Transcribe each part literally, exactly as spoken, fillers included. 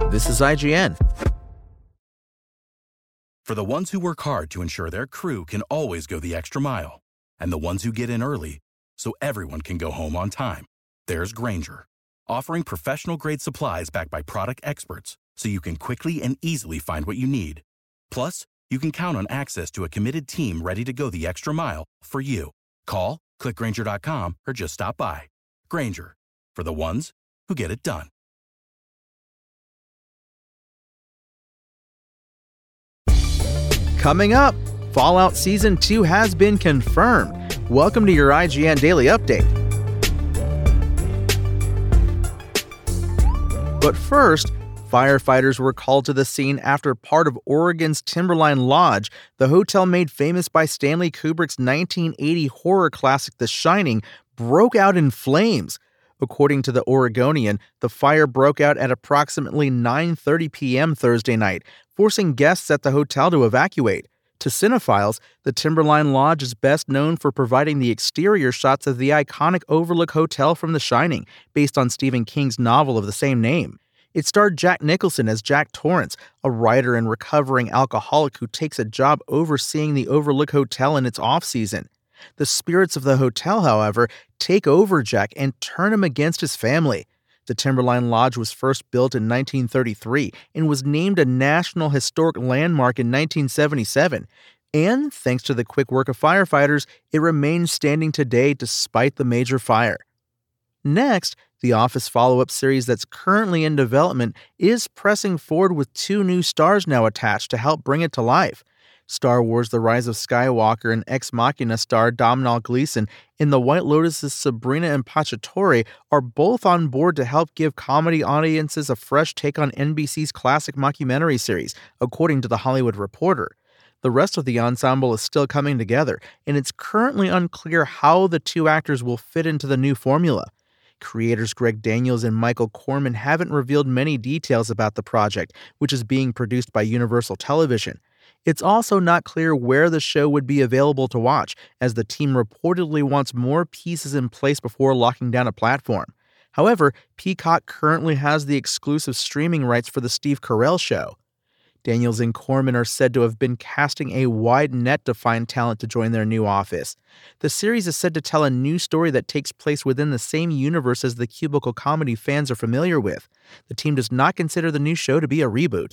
This is I G N. For the ones who work hard to ensure their crew can always go the extra mile, and the ones who get in early so everyone can go home on time, there's Grainger, offering professional-grade supplies backed by product experts so you can quickly and easily find what you need. Plus, you can count on access to a committed team ready to go the extra mile for you. Call, click Grainger dot com, or just stop by. Grainger, for the ones who get it done. Coming up, Fallout Season two has been confirmed. Welcome to your I G N Daily Update. But first, firefighters were called to the scene after part of Oregon's Timberline Lodge, the hotel made famous by Stanley Kubrick's nineteen eighty horror classic The Shining, broke out in flames. According to the Oregonian, the fire broke out at approximately nine thirty p.m. Thursday night, forcing guests at the hotel to evacuate. To cinephiles, the Timberline Lodge is best known for providing the exterior shots of the iconic Overlook Hotel from The Shining, based on Stephen King's novel of the same name. It starred Jack Nicholson as Jack Torrance, a writer and recovering alcoholic who takes a job overseeing the Overlook Hotel in its off-season. The spirits of the hotel, however, take over Jack and turn him against his family. The Timberline Lodge was first built in nineteen thirty-three and was named a National Historic Landmark in nineteen seventy-seven. And, thanks to the quick work of firefighters, it remains standing today despite the major fire. Next, the Office follow-up series that's currently in development is pressing forward with two new stars now attached to help bring it to life. Star Wars The Rise of Skywalker and Ex Machina star Domhnall Gleeson and The White Lotus's Sabrina Impacciatore are both on board to help give comedy audiences a fresh take on N B C's classic mockumentary series, according to The Hollywood Reporter. The rest of the ensemble is still coming together, and it's currently unclear how the two actors will fit into the new formula. Creators Greg Daniels and Michael Corman haven't revealed many details about the project, which is being produced by Universal Television. It's also not clear where the show would be available to watch, as the team reportedly wants more pieces in place before locking down a platform. However, Peacock currently has the exclusive streaming rights for the Steve Carell Show. Daniels and Corman are said to have been casting a wide net to find talent to join their new office. The series is said to tell a new story that takes place within the same universe as the Cubicle comedy fans are familiar with. The team does not consider the new show to be a reboot.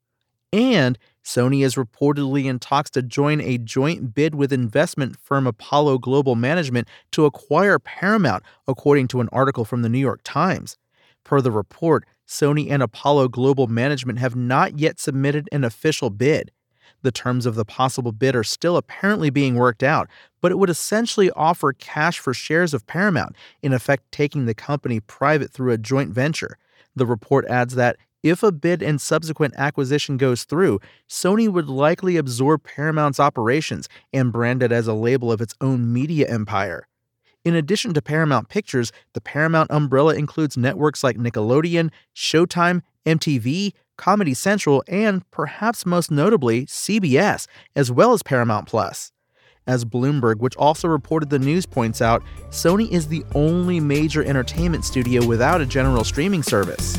And Sony is reportedly in talks to join a joint bid with investment firm Apollo Global Management to acquire Paramount, according to an article from the New York Times. Per the report, Sony and Apollo Global Management have not yet submitted an official bid. The terms of the possible bid are still apparently being worked out, but it would essentially offer cash for shares of Paramount, in effect taking the company private through a joint venture. The report adds that if a bid and subsequent acquisition goes through, Sony would likely absorb Paramount's operations and brand it as a label of its own media empire. In addition to Paramount Pictures, the Paramount umbrella includes networks like Nickelodeon, Showtime, M T V, Comedy Central, and, perhaps most notably, C B S, as well as Paramount Plus. As Bloomberg, which also reported the news, points out, Sony is the only major entertainment studio without a general streaming service.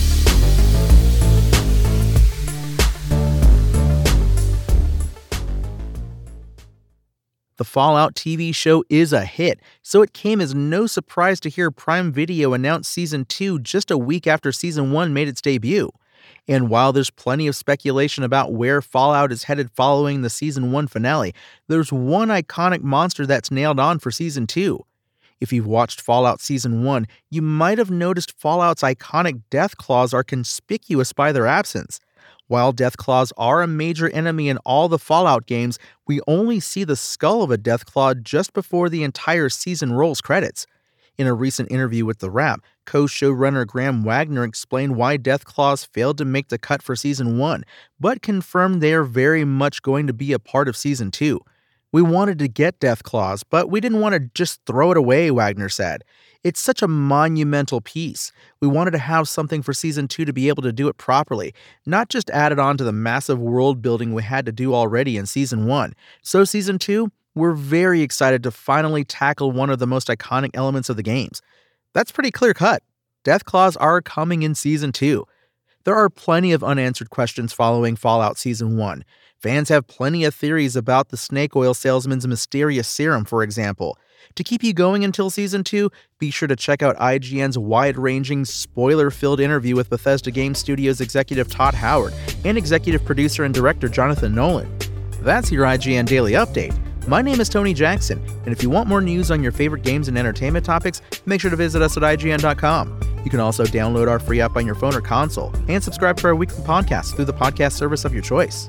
The Fallout T V show is a hit, so it came as no surprise to hear Prime Video announce Season two just a week after Season one made its debut. And while there's plenty of speculation about where Fallout is headed following the Season one finale, there's one iconic monster that's nailed on for Season two. If you've watched Fallout Season one, you might have noticed Fallout's iconic Deathclaws are conspicuous by their absence. While Deathclaws are a major enemy in all the Fallout games, we only see the skull of a Deathclaw just before the entire season rolls credits. In a recent interview with The Wrap, co-showrunner Graham Wagner explained why Deathclaws failed to make the cut for Season one, but confirmed they are very much going to be a part of Season two. "We wanted to get Deathclaws, but we didn't want to just throw it away," Wagner said. "It's such a monumental piece. We wanted to have something for Season two to be able to do it properly, not just add it on to the massive world building we had to do already in Season one. So Season two, we're very excited to finally tackle one of the most iconic elements of the games." That's pretty clear cut. Deathclaws are coming in Season two. There are plenty of unanswered questions following Fallout Season one. Fans have plenty of theories about the snake oil salesman's mysterious serum, for example. To keep you going until Season two, be sure to check out I G N's wide-ranging, spoiler-filled interview with Bethesda Game Studios executive Todd Howard and executive producer and director Jonathan Nolan. That's your I G N Daily Update. My name is Tony Jackson, and if you want more news on your favorite games and entertainment topics, make sure to visit us at I G N dot com. You can also download our free app on your phone or console, and subscribe to our weekly podcast through the podcast service of your choice.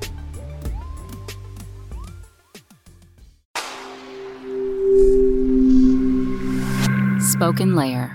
Spoken Layer.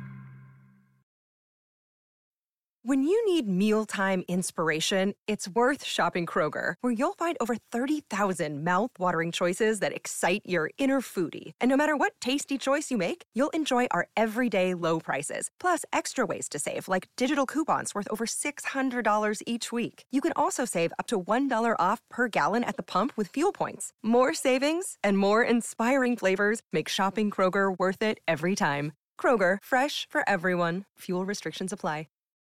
When you need mealtime inspiration, it's worth shopping Kroger, where you'll find over thirty thousand mouth-watering choices that excite your inner foodie. And no matter what tasty choice you make, you'll enjoy our everyday low prices, plus extra ways to save, like digital coupons worth over six hundred dollars each week. You can also save up to one dollar off per gallon at the pump with fuel points. More savings and more inspiring flavors make shopping Kroger worth it every time. Kroger, fresh for everyone. Fuel restrictions apply.